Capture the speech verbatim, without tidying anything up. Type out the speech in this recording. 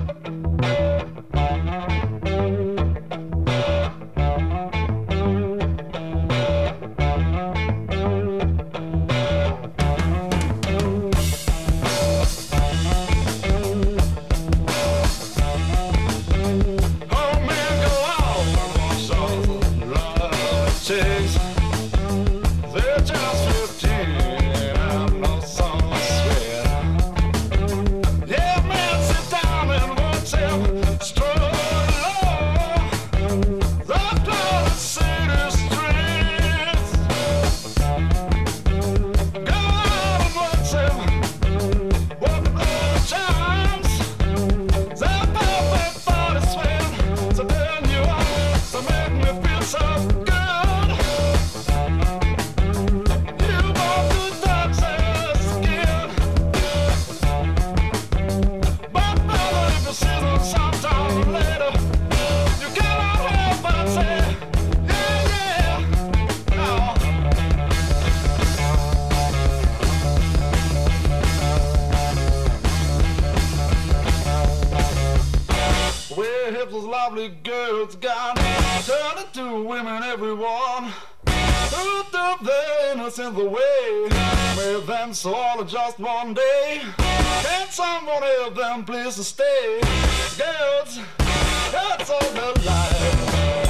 Lovely girls gone, turn into women, everyone who took their innocence away, made them so all just one day. Can someone help them please to stay? Girls, that's all their life.